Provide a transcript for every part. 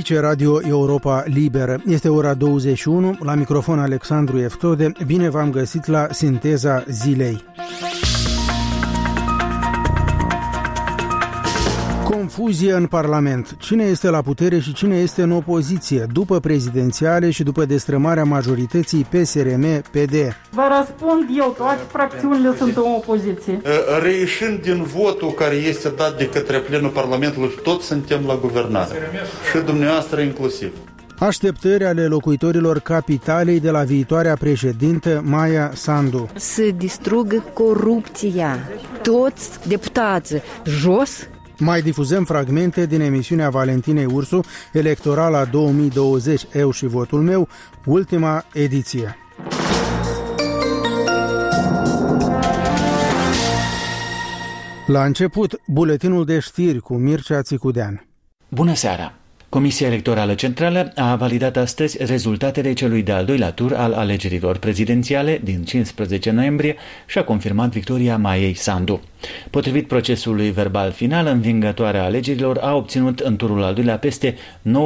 aici Radio Europa Liberă. Este ora 21, la microfon Alexandru Eftode. Bine v-am găsit la Sinteza Zilei. Confuzie în Parlament. Cine este la putere și cine este în opoziție după prezidențiale și după destrămarea majorității PSRM-PD? Vă răspund eu, toate fracțiunile sunt în opoziție. Reieșind din votul care este dat de către plenul Parlamentului, toți suntem la guvernare. Și dumneavoastră inclusiv. Așteptări ale locuitorilor capitalei de la viitoarea președintă Maia Sandu. Să distrugă corupția. Toți deputații jos. Mai difuzăm fragmente din emisiunea Valentinei Ursu, Electorala 2020, Eu și votul meu, ultima ediție. La început, buletinul de știri cu Mircea Țicudean. Bună seara! Comisia Electorală Centrală a validat astăzi rezultatele celui de-al doilea tur al alegerilor prezidențiale din 15 noiembrie și a confirmat victoria Maiei Sandu. Potrivit procesului verbal final, învingătoarea alegerilor a obținut în turul al doilea peste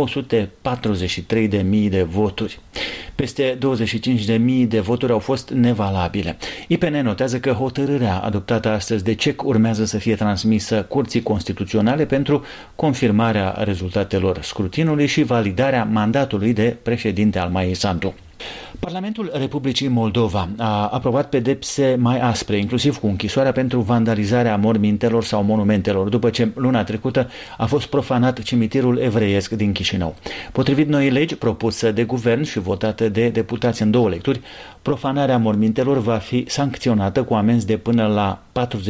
943.000 de voturi. Peste 25.000 de voturi au fost nevalabile. IPN notează că hotărârea adoptată astăzi de CEC urmează să fie transmisă Curții Constituționale pentru confirmarea rezultatelor scrutinului și validarea mandatului de președinte al Maiei Sandu. Parlamentul Republicii Moldova a aprobat pedepse mai aspre, inclusiv cu închisoarea pentru vandalizarea mormintelor sau monumentelor, după ce luna trecută a fost profanat cimitirul evreiesc din Chișinău. Potrivit noii legi propusă de guvern și votată de deputați în două lecturi, profanarea mormintelor va fi sancționată cu amenzi de până la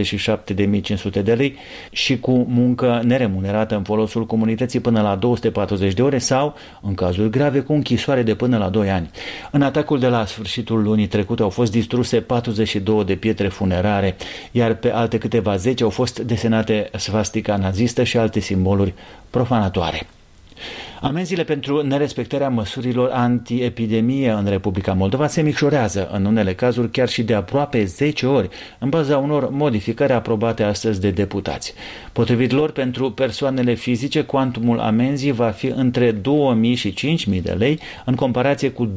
47.500 de lei și cu muncă neremunerată în folosul comunității până la 240 de ore sau, în cazuri grave, cu închisoare de până la 2 ani. În atacul de la sfârșitul lunii trecute au fost distruse 42 de pietre funerare, iar pe alte câteva zeci au fost desenate svastica nazistă și alte simboluri profanatoare. Amenziile pentru nerespectarea măsurilor antiepidemie în Republica Moldova se micșorează, în unele cazuri chiar și de aproape 10 ori, în baza unor modificări aprobate astăzi de deputați. Potrivit lor, pentru persoanele fizice, cuantumul amenzii va fi între 2.000 și 5.000 de lei, în comparație cu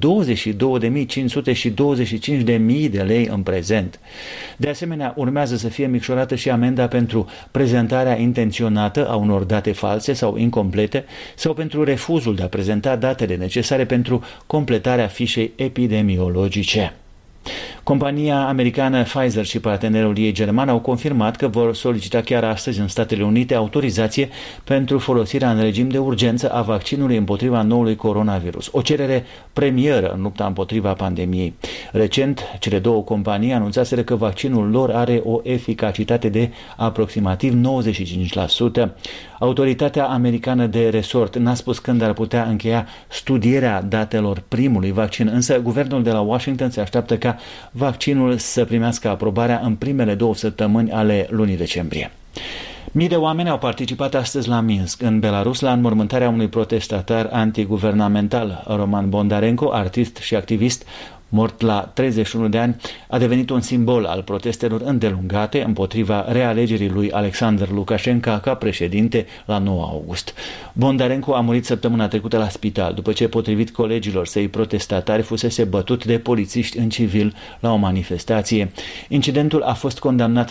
22.500 și 25.000 de lei în prezent. De asemenea, urmează să fie micșorată și amenda pentru prezentarea intenționată a unor date false sau incomplete sau pentru refuzul de a prezenta datele necesare pentru completarea fișei epidemiologice. Compania americană Pfizer și partenerul ei german au confirmat că vor solicita chiar astăzi în Statele Unite autorizație pentru folosirea în regim de urgență a vaccinului împotriva noului coronavirus, o cerere premieră în lupta împotriva pandemiei. Recent, cele două companii anunțaseră că vaccinul lor are o eficacitate de aproximativ 95%. Autoritatea americană de resort n-a spus când ar putea încheia studierea datelor primului vaccin, însă guvernul de la Washington se așteaptă ca vaccinul să primească aprobarea în primele 2 săptămâni ale lunii decembrie. Mii de oameni au participat astăzi la Minsk, în Belarus, la înmormântarea unui protestatar antiguvernamental. Roman Bondarenko, artist și activist, mort la 31 de ani, a devenit un simbol al protestelor îndelungate împotriva realegerii lui Alexander Lukashenko ca președinte la 9 august. Bondarenko a murit săptămâna trecută la spital, după ce, potrivit colegilor săi protestatari, fusese bătut de polițiști în civil la o manifestație. Incidentul a fost condamnat